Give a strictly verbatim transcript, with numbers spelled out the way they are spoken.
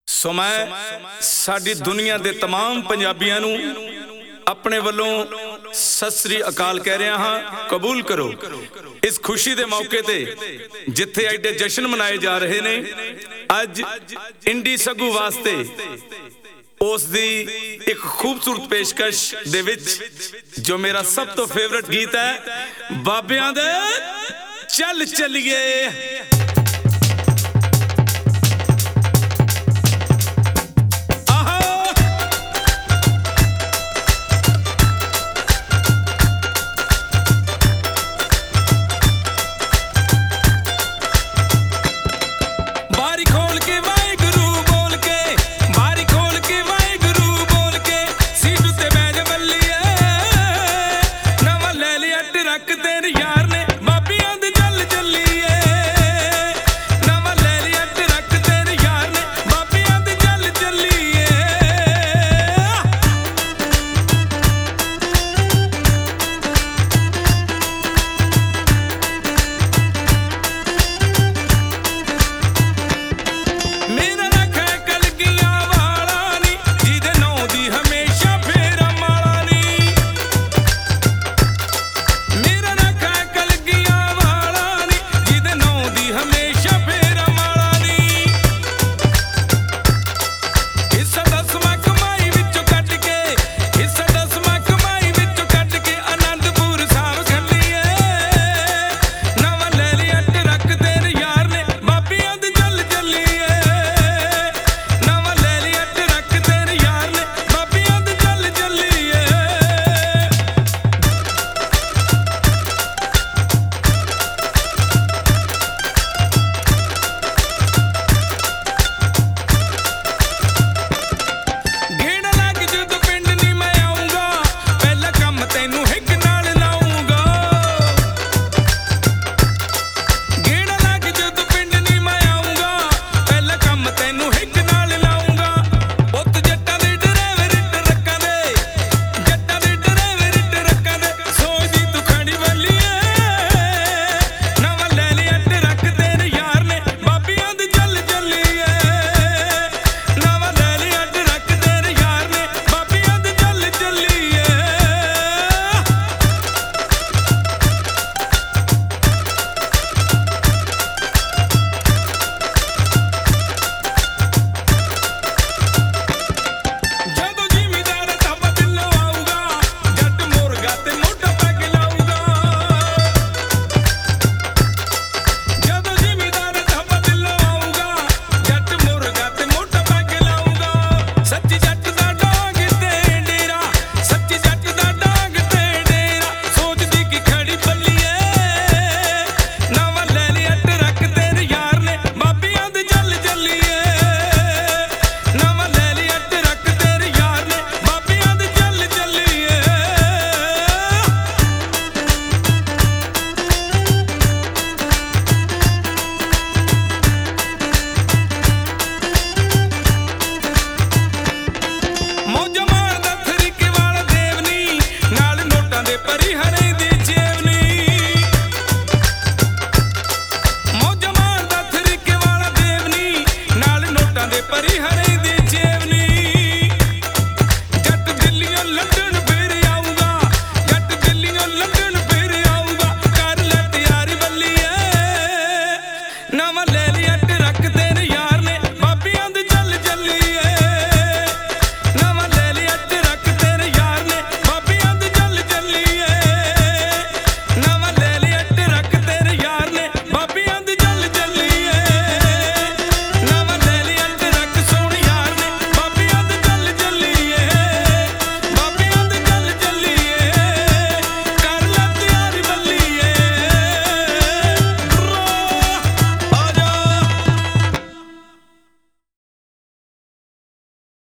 सो मैं साडी दुनिया दे तमाम पंजाबियां नू अपने वल्लों सत श्री अकाल कह रहा हाँ। कबूल करो इस खुशी दे मौके ते जिथे एडे जश्न मनाए जा रहे ने। अज इंडी सगू वास्ते उस दी एक खूबसूरत पेशकश दे विच जो मेरा सब तो फेवरेट गीत है बाबियां दे चल चलिए।